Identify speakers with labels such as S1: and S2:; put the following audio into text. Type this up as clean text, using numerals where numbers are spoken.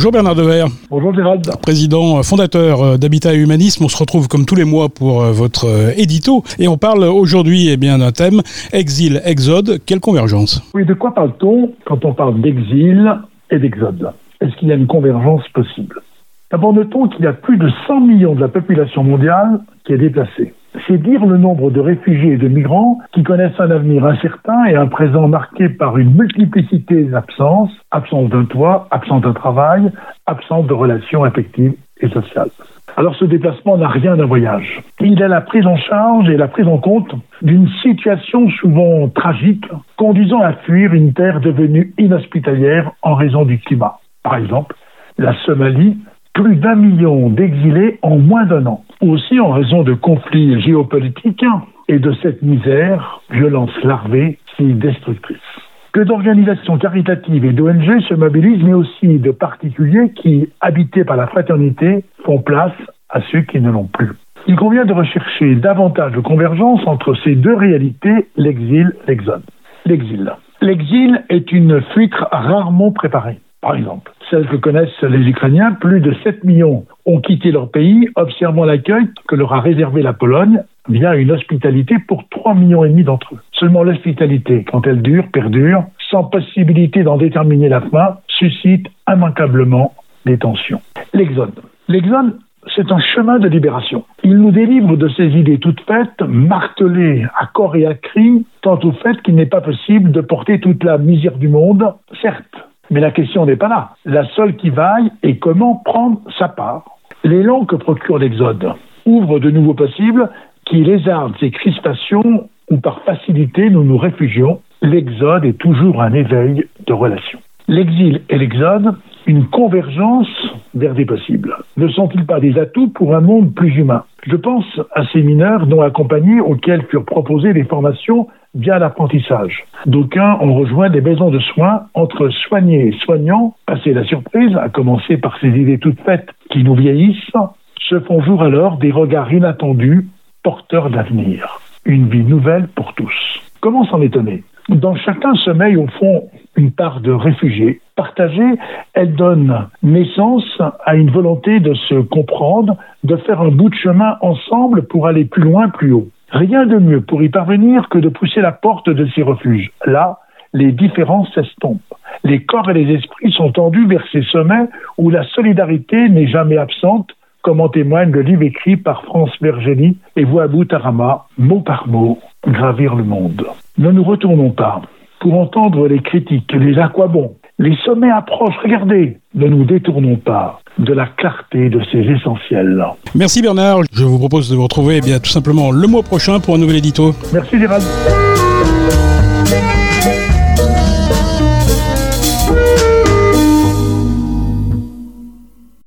S1: Bonjour Bernard Devers.
S2: Bonjour Gérald.
S1: Président fondateur d'Habitat et Humanisme. On se retrouve comme tous les mois pour votre édito et on parle aujourd'hui d'un thème, exil, exode, quelle convergence?
S2: Oui, de quoi parle-t-on quand on parle d'exil et d'exode? Est-ce qu'il y a une convergence possible? D'abord, notons qu'il y a plus de 100 millions de la population mondiale qui est déplacée. C'est dire le nombre de réfugiés et de migrants qui connaissent un avenir incertain et un présent marqué par une multiplicité d'absences, absence d'un toit, absence d'un travail, absence de relations affectives et sociales. Alors ce déplacement n'a rien d'un voyage. Il est la prise en charge et la prise en compte d'une situation souvent tragique, conduisant à fuir une terre devenue inhospitalière en raison du climat. Par exemple, la Somalie, plus d'1 million d'exilés en moins d'un an. Aussi en raison de conflits géopolitiques et de cette misère, violence larvée, si destructrice. Que d'organisations caritatives et d'ONG se mobilisent, mais aussi de particuliers qui, habités par la fraternité, font place à ceux qui ne l'ont plus. Il convient de rechercher davantage de convergence entre ces deux réalités, l'exil, l'exode. L'exil est une fuite rarement préparée. Par exemple, celle que connaissent les Ukrainiens, plus de 7 millions ont quitté leur pays, observant l'accueil que leur a réservé la Pologne via une hospitalité pour 3,5 millions d'entre eux. Seulement l'hospitalité, quand elle perdure, sans possibilité d'en déterminer la fin, suscite immanquablement des tensions. L'exode, c'est un chemin de libération. Il nous délivre de ces idées toutes faites, martelées à corps et à cri, quant au fait qu'il n'est pas possible de porter toute la misère du monde, certes. Mais la question n'est pas là. La seule qui vaille est comment prendre sa part. L'élan que procure l'exode ouvre de nouveaux possibles qui lézardent ces crispations où par facilité nous nous réfugions. L'exode est toujours un éveil de relations. L'exil et l'exode, une convergence vers des possibles. Ne sont-ils pas des atouts pour un monde plus humain? Je pense à ces mineurs non accompagnés auxquels furent proposées des formations via l'apprentissage. D'aucuns ont rejoint des maisons de soins entre soignés et soignants, passé la surprise, à commencer par ces idées toutes faites qui nous vieillissent, se font jour alors des regards inattendus, porteurs d'avenir. Une vie nouvelle pour tous. Comment s'en étonner? Dans chacun sommeille au fond une part de réfugiés. Partagée, elle donne naissance à une volonté de se comprendre, de faire un bout de chemin ensemble pour aller plus loin, plus haut. Rien de mieux pour y parvenir que de pousser la porte de ces refuges. Là, les différences s'estompent. Les corps et les esprits sont tendus vers ces sommets où la solidarité n'est jamais absente, comme en témoigne le livre écrit par France Bergely et Wahbou Tarama, mot par mot, gravir le monde. Ne nous retournons pas pour entendre les critiques, les à quoi bon. Les sommets approchent, regardez. Ne nous détournons pas de la clarté de ces essentiels.
S1: Merci Bernard. Je vous propose de vous retrouver tout simplement le mois prochain pour un nouvel édito.
S2: Merci Gérald.